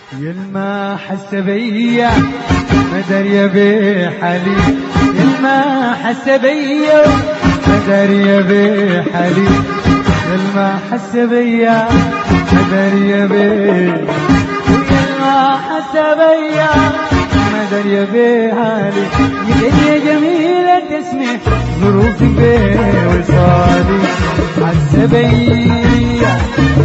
يلما حس بيا ما دري بحالي، يلما حس بيا ما دري بحالي، يلما حس بيا ما دري بحالي، يلما حس بيا ما دري بحالي. يا جميلة تسمع ظروفي بوصالي، حس بيا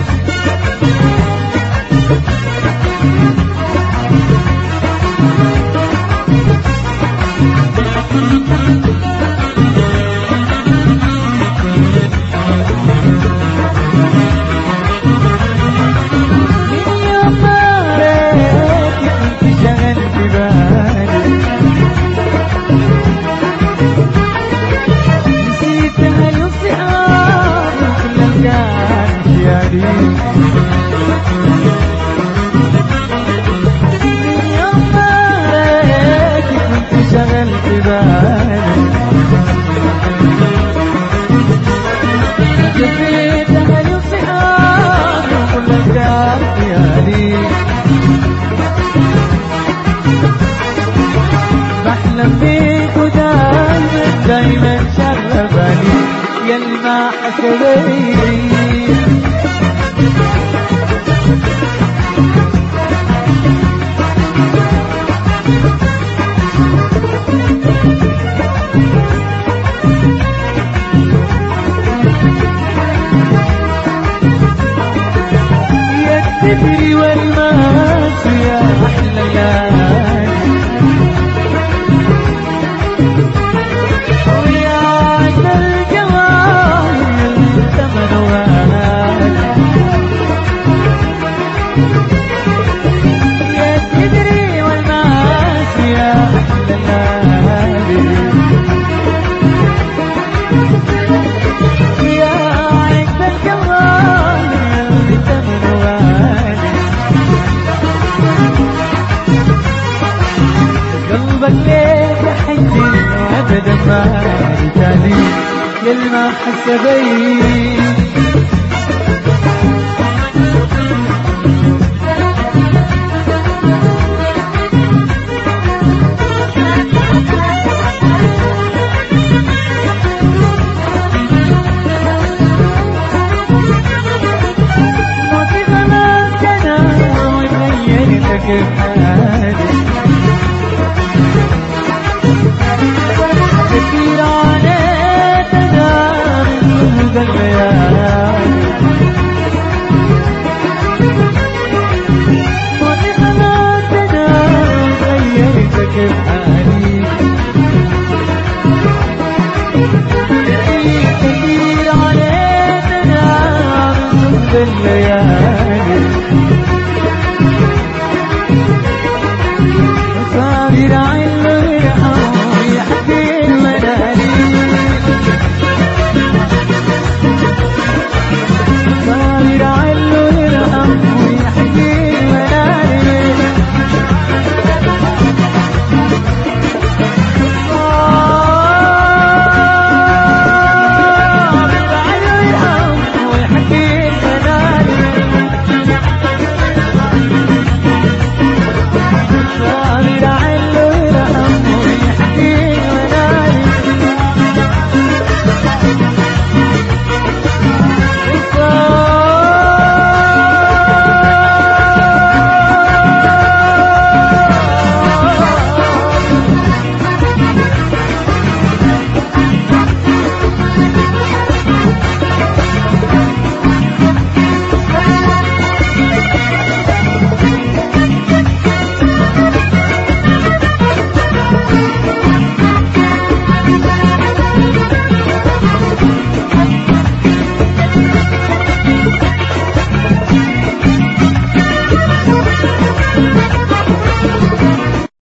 بحلم بيك ودايما شغباني، يلما حسبي تدري والماس يا أحلى ليالي، ويا عد الجمال ثمن وهالي، يا تدري والماس يا أحلى ليالي، يا عد الجمال ثمن وهالي. قلبك ليه يحجي أبدا ما رجالي، يلما حس بي موتي غلاك أنا وغيرتك بحالي، كثير عليك أنا من سهد الليالي، موتي خلاك أنا غيرتك بحالي، كثير عليك أنا من سهد الليالي.